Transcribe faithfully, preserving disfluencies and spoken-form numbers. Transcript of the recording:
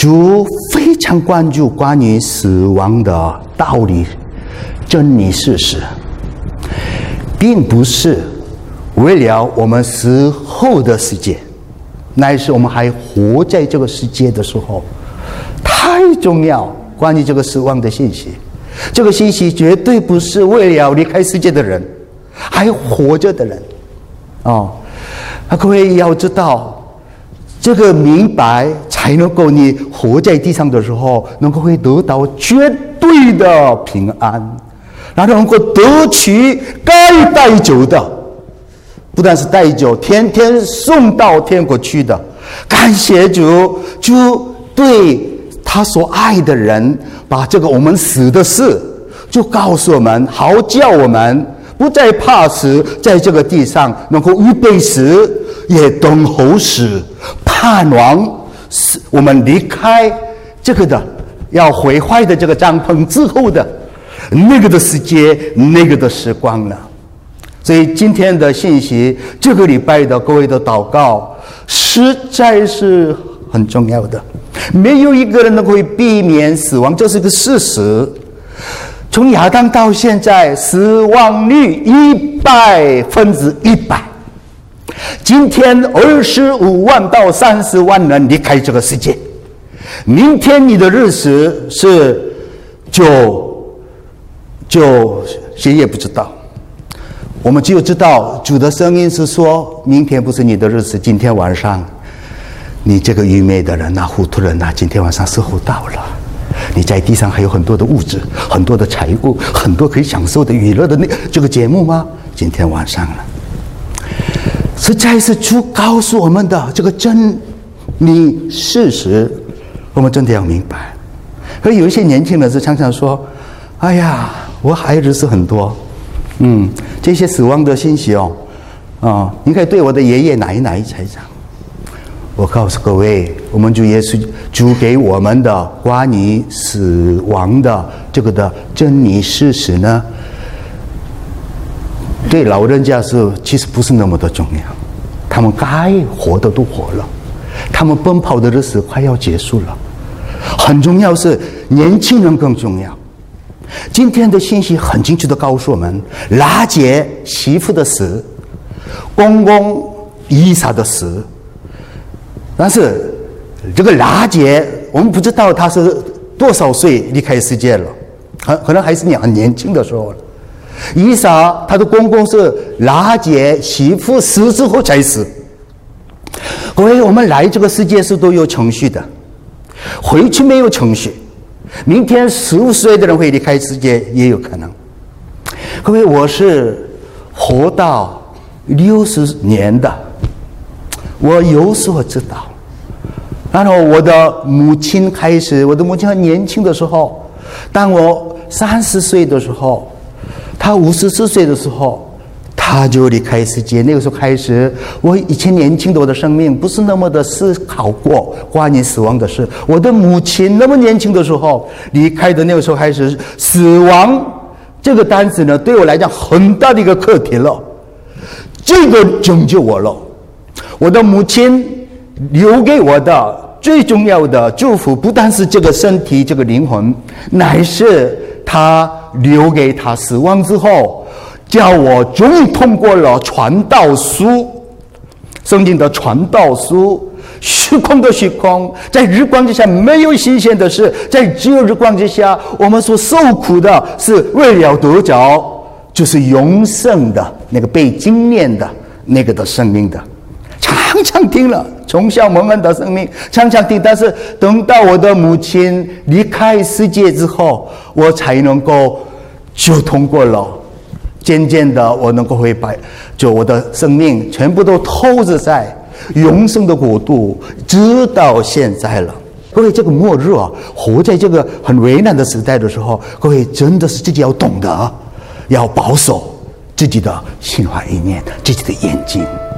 主非常关注关于死亡的道理、真理、事实，并不是为了我们死后的世界，乃是我们还活在这个世界的时候，太重要。关于这个死亡的信息，这个信息绝对不是为了离开世界的人，还活着的人哦。各位要知道，这个明白才能够你活在地上的时候，能够会得到绝对的平安，然后能够得取该带走的，不但是带走，天天送到天国去的。感谢主，主对他所爱的人，把这个我们死的事就告诉我们，好叫我们不再怕死，在这个地上能够预备死，也等候死，盼望死我们离开这个的要毁坏的这个帐篷之后的那个的世界，那个的时光了。所以今天的信息，这个礼拜的各位的祷告，实在是很重要的。没有一个人能够避免死亡，这是个事实。从亚当到现在，死亡率一百分之一百。今天二十五万到三十万人离开这个世界，明天你的日子是就就谁也不知道。我们只有知道主的声音是说，明天不是你的日子，今天晚上你这个愚昧的人啊，糊涂人啊，今天晚上时候到了。你在地上还有很多的物质，很多的财物，很多可以享受的娱乐的那这个节目吗？今天晚上了。实在是主告诉我们的这个真理事实，我们真的要明白。可有一些年轻人是常常说，哎呀，我孩子是很多，嗯，这些死亡的信息哦，啊、哦，应该对我的爷爷奶奶才讲。我告诉各位，我们主耶稣主给我们的关于死亡的这个的真理事实呢，对老人家是其实不是那么的重要。他们该活的都活了，他们奔跑的日子快要结束了。很重要是年轻人更重要。今天的信息很清楚的告诉我们，拉结媳妇的死，公公以撒的死。但是这个拉结，我们不知道他是多少岁离开世界了，可能还是你很年轻的时候了。以撒他的公公是拉结媳妇死之后才死。各位，我们来这个世界是都有程序的，回去没有程序。明天十五岁的人会离开世界也有可能。各位，我是活到六十年的，我有所知道。然后我的母亲开始，我的母亲很年轻的时候，当我三十岁的时候，她五十四岁的时候，她就离开世界。那个时候开始，我以前年轻的我的生命不是那么的思考过关于死亡的事。我的母亲那么年轻的时候离开的，那个时候开始，死亡这个单词呢，对我来讲很大的一个课题了。这个拯救我了。我的母亲留给我的最重要的祝福，不但是这个身体这个灵魂，乃是他留给他死亡之后，叫我终于通过了传道书，圣经的传道书，虚空的虚空，在日光之下没有新鲜的事，在只有日光之下，我们所受苦的是为了得着就是永生的那个被经验的那个的生命的。常常听了，从小蒙恩的生命常常听，但是等到我的母亲离开世界之后，我才能够就通过了，渐渐的我能够会把就我的生命全部都投资在永生的国度，直到现在了。各位，这个末日啊，活在这个很为难的时代的时候，各位真的是自己要懂得，要保守自己的心怀意念，自己的眼睛。